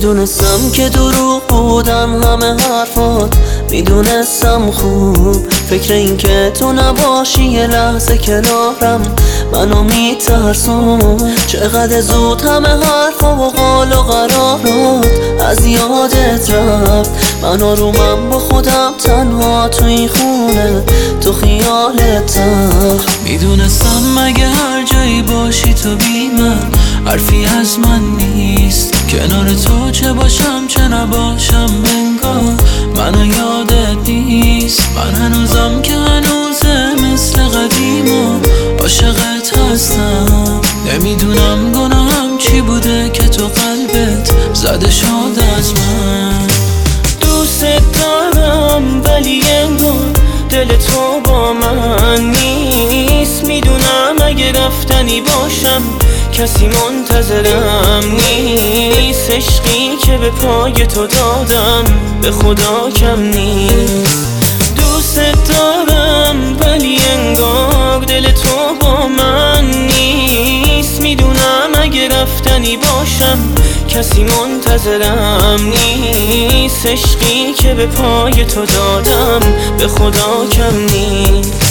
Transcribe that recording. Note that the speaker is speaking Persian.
میدونستم که دروغ بودن همه حرفات، میدونستم خوب فکر این که تو نباشی یه لحظه کنارم منو میترسون. چقدر زود همه حرفا و قال و قرارات از یادت رفت، من آرومم با خودم تنها تو این خونه تو خیالتم. میدونستم مگه هر جایی باشی تو بی من حرفی از من نیست، کنار تو چه باشم چه نباشم انگار منو یادت نیست. من هنوزم که هنوزه مثل قدیم و عاشقت هستم، نمیدونم گناهم چی بوده که تو قلبت زده شد از من. دوست دارم ولی انگار دل تو با من نیست، میدونم اگه رفتنی باشم کسی منتظرم نیست. عشقی که به پای تو دادم به خدا کم نیست. دوست دارم ولی انگار دل تو با من نیست، میدونم اگه رفتنی باشم کسی منتظرم نیست. عشقی که به پای تو دادم به خدا کم نیست.